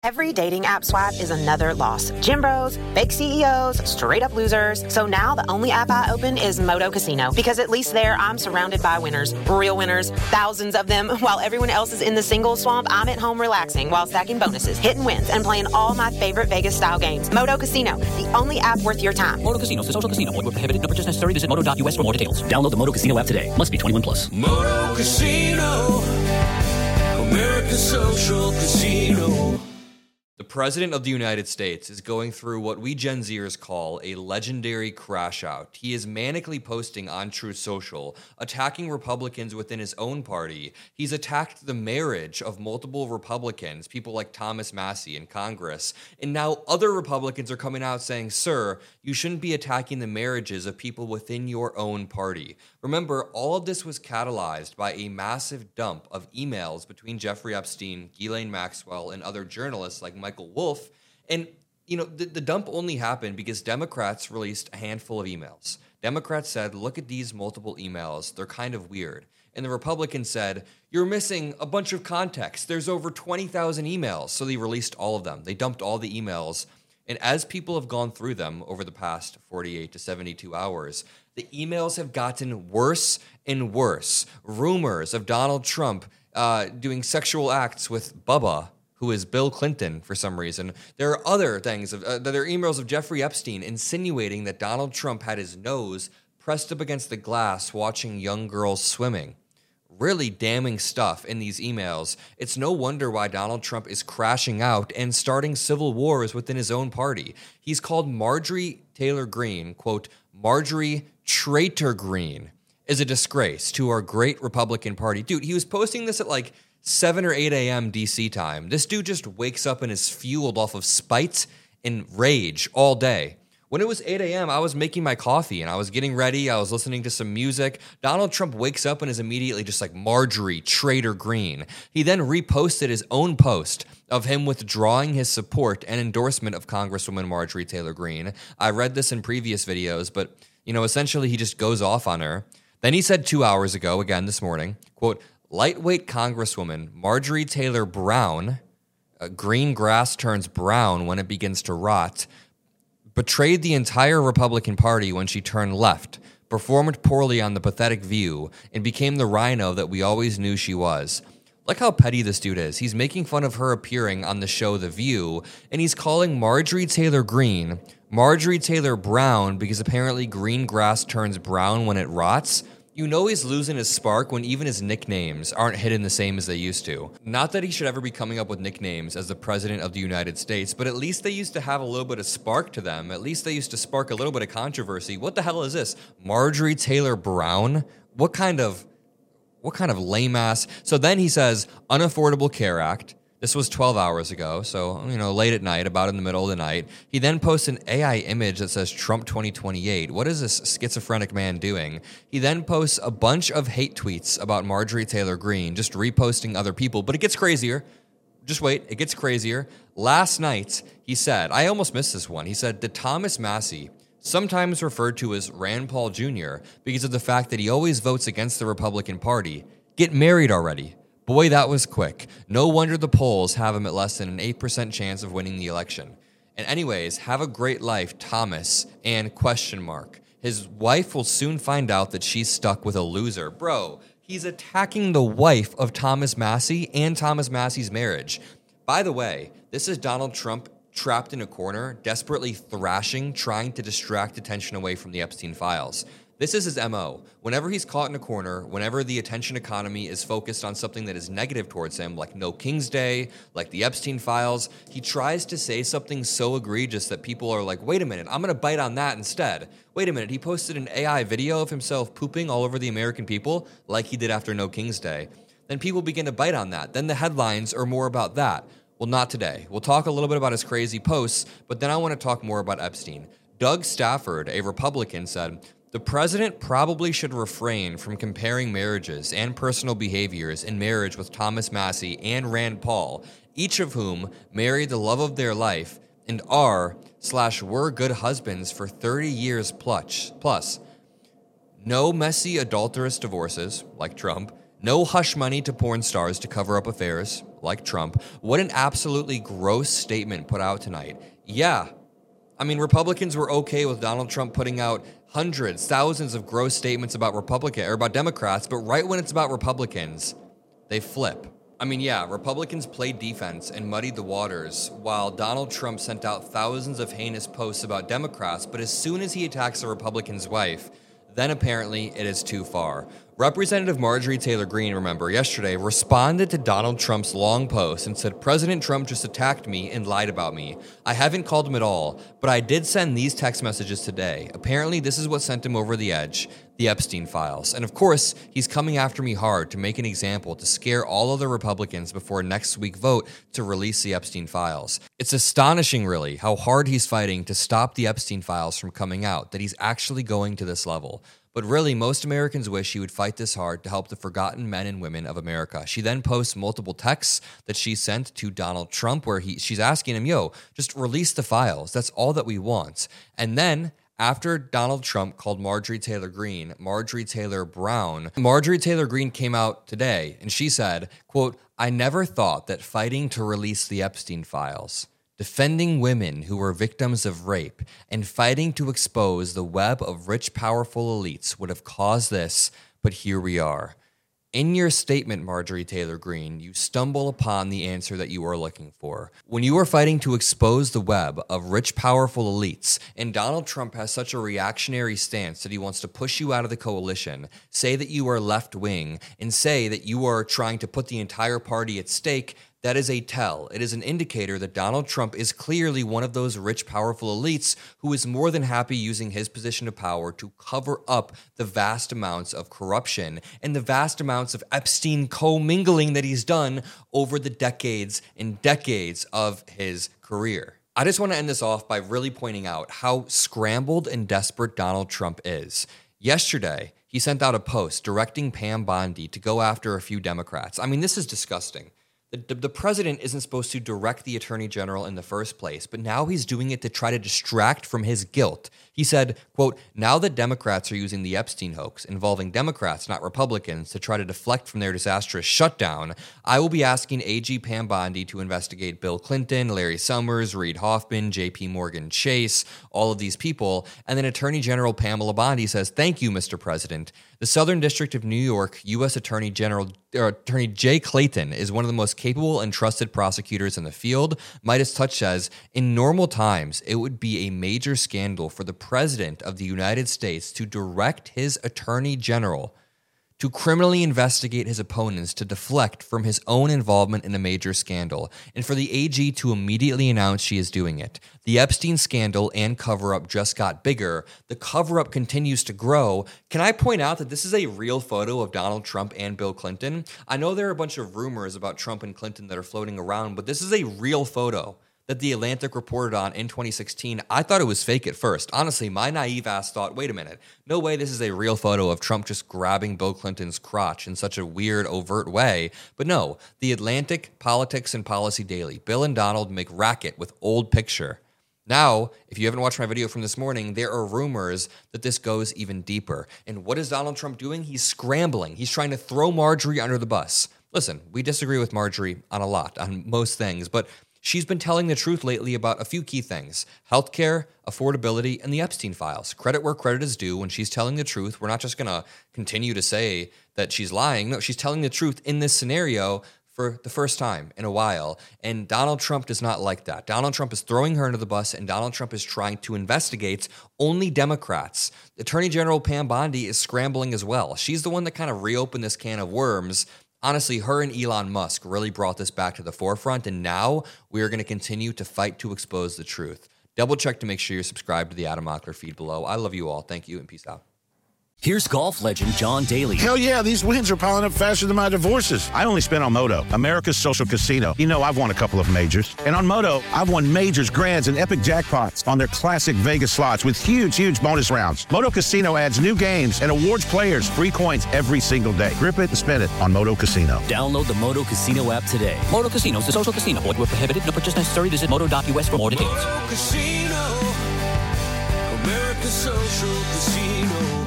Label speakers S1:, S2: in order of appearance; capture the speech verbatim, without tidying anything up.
S1: Every dating app swipe is another loss. Gym bros, fake C E Os, straight up losers. So now the only app I open is Moto Casino, because at least there I'm surrounded by winners, real winners, thousands of them. While everyone else is in the single swamp, I'm at home relaxing while stacking bonuses, hitting wins, and playing all my favorite Vegas style games. Moto Casino, the only app worth your time.
S2: Moto Casino is a social casino. Void where prohibited. No purchase necessary. Visit moto dot u s for more details. Download the Moto Casino app today. Must be twenty-one plus.
S3: Moto Casino, America's social casino.
S4: The President of the United States is going through what we Gen Zers call a legendary crash out. He is manically posting on Truth Social, attacking Republicans within his own party. He's attacked the marriage of multiple Republicans, people like Thomas Massie in Congress. And now other Republicans are coming out saying, sir, you shouldn't be attacking the marriages of people within your own party. Remember, all of this was catalyzed by a massive dump of emails between Jeffrey Epstein, Ghislaine Maxwell, and other journalists like Michael Wolff. And, you know, the, the dump only happened because Democrats released a handful of emails. Democrats said, look at these multiple emails. They're kind of weird. And the Republicans said, you're missing a bunch of context. There's over twenty thousand emails. So they released all of them. They dumped all the emails. And as people have gone through them over the past forty-eight to seventy-two hours, the emails have gotten worse and worse. Rumors of Donald Trump uh, doing sexual acts with Bubba, who is Bill Clinton for some reason. There are other things. Of, uh, there are emails of Jeffrey Epstein insinuating that Donald Trump had his nose pressed up against the glass watching young girls swimming. Really damning stuff in these emails. It's no wonder why Donald Trump is crashing out and starting civil wars within his own party. He's called Marjorie Taylor Greene, quote, Marjorie Traitor Greene, is a disgrace to our great Republican Party. Dude, he was posting this at like seven or eight a.m. D C time. This dude just wakes up and is fueled off of spite and rage all day. When it was eight a.m., I was making my coffee and I was getting ready. I was listening to some music. Donald Trump wakes up and is immediately just like, Marjorie Traitor Greene. He then reposted his own post of him withdrawing his support and endorsement of Congresswoman Marjorie Taylor Greene. I read this in previous videos, but, you know, essentially he just goes off on her. Then he said two hours ago, again this morning, quote, lightweight Congresswoman Marjorie Taylor Brown, uh, green grass turns brown when it begins to rot, betrayed the entire Republican Party when she turned left, performed poorly on The Pathetic View, and became the rhino that we always knew she was. Look how petty this dude is. He's making fun of her appearing on the show The View, and he's calling Marjorie Taylor Greene Marjorie Taylor Brown because apparently green grass turns brown when it rots. You know he's losing his spark when even his nicknames aren't hidden the same as they used to. Not that he should ever be coming up with nicknames as the President of the United States, but at least they used to have a little bit of spark to them. At least they used to spark a little bit of controversy. What the hell is this? Marjorie Taylor Brown? What kind of, what kind of lame ass? So then he says, Unaffordable Care Act. This was twelve hours ago, so, you know, late at night, about in the middle of the night. He then posts an A I image that says Trump twenty twenty-eight. What is this schizophrenic man doing? He then posts a bunch of hate tweets about Marjorie Taylor Greene, just reposting other people. But it gets crazier. Just wait, it gets crazier. Last night, he said, I almost missed this one. He said, did Thomas Massie, sometimes referred to as Rand Paul Junior, because of the fact that he always votes against the Republican Party, get married already? Boy, that was quick. No wonder the polls have him at less than an eight percent chance of winning the election. And anyways, have a great life, Thomas, and question mark. His wife will soon find out that she's stuck with a loser. Bro, he's attacking the wife of Thomas Massie and Thomas Massie's marriage. By the way, this is Donald Trump trapped in a corner, desperately thrashing, trying to distract attention away from the Epstein files. This is his M O. Whenever he's caught in a corner, whenever the attention economy is focused on something that is negative towards him, like No King's Day, like the Epstein files, he tries to say something so egregious that people are like, wait a minute, I'm going to bite on that instead. Wait a minute, he posted an A I video of himself pooping all over the American people, like he did after No King's Day. Then people begin to bite on that. Then the headlines are more about that. Well, not today. We'll talk a little bit about his crazy posts, but then I want to talk more about Epstein. Doug Stafford, a Republican, said, the president probably should refrain from comparing marriages and personal behaviors in marriage with Thomas Massie and Rand Paul, each of whom married the love of their life and are slash were good husbands for thirty years plus. plus. No messy adulterous divorces, like Trump. No hush money to porn stars to cover up affairs, like Trump. What an absolutely gross statement put out tonight. Yeah, I mean, Republicans were okay with Donald Trump putting out hundreds, thousands of gross statements about Republican or about Democrats, but right when it's about Republicans, they flip. I mean, yeah, Republicans played defense and muddied the waters while Donald Trump sent out thousands of heinous posts about Democrats, but as soon as he attacks a Republican's wife, then apparently it is too far. Representative Marjorie Taylor Greene, remember, yesterday responded to Donald Trump's long post and said, President Trump just attacked me and lied about me. I haven't called him at all, but I did send these text messages today. Apparently, this is what sent him over the edge, the Epstein files. And of course, he's coming after me hard to make an example, to scare all other Republicans before next week vote to release the Epstein files. It's astonishing, really, how hard he's fighting to stop the Epstein files from coming out, that he's actually going to this level. But really, most Americans wish he would fight this hard to help the forgotten men and women of America. She then posts multiple texts that she sent to Donald Trump where he she's asking him, yo, just release the files. That's all that we want. And then after Donald Trump called Marjorie Taylor Greene Marjorie Taylor Brown, Marjorie Taylor Greene came out today and she said, quote, I never thought that fighting to release the Epstein files, defending women who were victims of rape, and fighting to expose the web of rich, powerful elites would have caused this, but here we are. In your statement, Marjorie Taylor Greene, you stumble upon the answer that you are looking for. When you are fighting to expose the web of rich, powerful elites, and Donald Trump has such a reactionary stance that he wants to push you out of the coalition, say that you are left-wing, and say that you are trying to put the entire party at stake, that is a tell. It is an indicator that Donald Trump is clearly one of those rich, powerful elites who is more than happy using his position of power to cover up the vast amounts of corruption and the vast amounts of Epstein commingling that he's done over the decades and decades of his career. I just want to end this off by really pointing out how scrambled and desperate Donald Trump is. Yesterday, he sent out a post directing Pam Bondi to go after a few Democrats. I mean, this is disgusting. The, the president isn't supposed to direct the attorney general in the first place, but now he's doing it to try to distract from his guilt. He said, quote, now that Democrats are using the Epstein hoax involving Democrats, not Republicans, to try to deflect from their disastrous shutdown, I will be asking A G Pam Bondi to investigate Bill Clinton, Larry Summers, Reid Hoffman, J P Morgan Chase, all of these people. And then Attorney General Pamela Bondi says, thank you, Mister President. The Southern District of New York U S Attorney General or Attorney Jay Clayton is one of the most capable and trusted prosecutors in the field. Midas Touch says, in normal times, it would be a major scandal for the President of the United States to direct his Attorney General to criminally investigate his opponents to deflect from his own involvement in a major scandal, and for the A G to immediately announce she is doing it. The Epstein scandal and cover-up just got bigger. The cover-up continues to grow. Can I point out that this is a real photo of Donald Trump and Bill Clinton? I know there are a bunch of rumors about Trump and Clinton that are floating around, but this is a real photo that The Atlantic reported on in twenty sixteen. I thought it was fake at first. Honestly, my naive ass thought, wait a minute, no way this is a real photo of Trump just grabbing Bill Clinton's crotch in such a weird, overt way. But no, The Atlantic, Politics and Policy Daily, Bill and Donald make racket with old picture. Now, if you haven't watched my video from this morning, there are rumors that this goes even deeper. And what is Donald Trump doing? He's scrambling. He's trying to throw Marjorie under the bus. Listen, we disagree with Marjorie on a lot, on most things, but she's been telling the truth lately about a few key things: healthcare, affordability, and the Epstein files. Credit where credit is due. When she's telling the truth, we're not just going to continue to say that she's lying. No, she's telling the truth in this scenario for the first time in a while. And Donald Trump does not like that. Donald Trump is throwing her under the bus, and Donald Trump is trying to investigate only Democrats. Attorney General Pam Bondi is scrambling as well. She's the one that kind of reopened this can of worms. Honestly, her and Elon Musk really brought this back to the forefront, and now we are going to continue to fight to expose the truth. Double check to make sure you're subscribed to the Adam Mockler feed below. I love you all. Thank you, and peace out.
S2: Here's golf legend John Daly.
S5: Hell yeah, these wins are piling up faster than my divorces. I only spent on Moto, America's social casino. You know, I've won a couple of majors. And on Moto, I've won majors, grands, and epic jackpots on their classic Vegas slots with huge, huge bonus rounds. Moto Casino adds new games and awards players free coins every single day. Grip it and spin it on Moto Casino.
S2: Download the Moto Casino app today. Moto Casino is a social casino. Void where prohibited. No purchase necessary. Visit moto dot u s for more details.
S3: Moto Casino, America's social casino.